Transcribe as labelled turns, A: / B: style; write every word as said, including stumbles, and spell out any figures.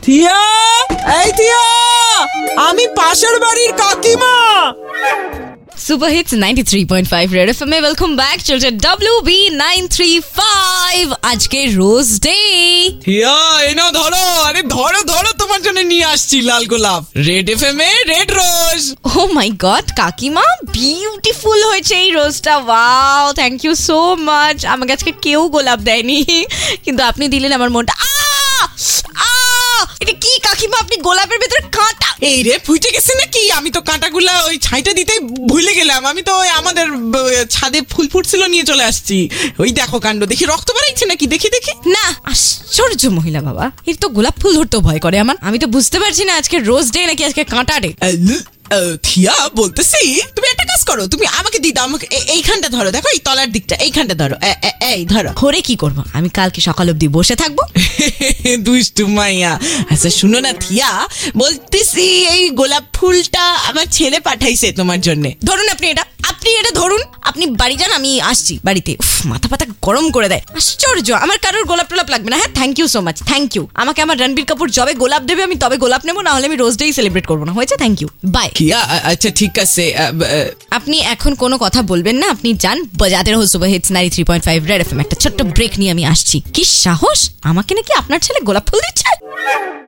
A: থিয়া, এই থিয়া, আমি পাশের বাড়ির কাকিমা।
B: Super hits ninety three point five red FM এ ওয়েলকাম ব্যাক। চলছে W B nine three five. আজকে রোজ ডে।
A: থিয়া, এই নাও ধরো। আরে ধরো ধরো, তোমার জন্য নিয়ে আসছি লাল গোলাপ। রেড এফএম এ red rose.
B: Oh my god কাকিমা, বিউটিফুল হয়েছে এই রোজটা। Wow, thank you so much. আমাকে আজকে কেউ গোলাপ দেয়নি, কিন্তু আপনি দিলেন আমার মনটা। এটা কি কাকিমা, আপনি গোলাপের ভেতরে কাঁটা?
A: এই রে, ফুটে গেছে নাকি? আমি তো কাঁটাগুলা ওই ছাইটা দিতে ভুলে গেলাম। আমি তো ওই আমাদের ছাদে ফুল ফুটছিল নিয়ে চলে আসছি। ওই দেখো কাণ্ড, দেখি রক্ত বেরাইছে নাকি, দেখি দেখি।
B: না, আশ্চর্য মহিলা বাবা, এর তো গোলাপ ফুল ধরতেও ভয় করে আমার। আমি তো বুঝতে পারছি না আজকে রোজ ডে নাকি আজকে কাঁটা ডে।
A: থিয়া, বলতেছি তুমি একটা কাজ করো, তুমি আমাকে দিয়ে দাও। আমাকে এইখানটা ধরো, দেখো এই তলার দিকটা, এইখানটা ধরো। এই ধরো।
B: ঘরে কি করবো আমি? কালকে সকাল অব্দি বসে থাকবো?
A: দুষ্টু মাইয়া। আচ্ছা শুনো না থিয়া, বলতেছি এই গোলাপ ফুলটা আমার ছেলে পাঠাইছে তোমার জন্য।
B: ধরুন আপনি এটা, আপনি এটা ধরুন। আপনি বাড়ি যান, আমি আসছি বাড়িতে। উফ, মাথা পাতা গরম করে দেয়। আশ্চর্য, আমার কারোর গোলাপ টোলাপ লাগবে না। হ্যাঁ, thank you so much, thank you. আমাকে আমার রণবীর কাপুর যবে গোলাপ দেবে আমি তবে গোলাপ নেবো, না হলে আমি রোজ ডেই সেলিব্রেট করবো না। হয়েছে, থ্যাংক ইউ, বাই।
A: আচ্ছা ঠিক আছে।
B: আপনি এখন কোনো কথা বলবেন না, আপনি যান। বাজাতে রহো super hits ninety three point five red FM. একটা ছোট্ট ব্রেক নিয়ে আমি আসছি। কি সাহস, আমাকে নাকি আপনার ছেলে গোলাপ ফুল দিচ্ছে?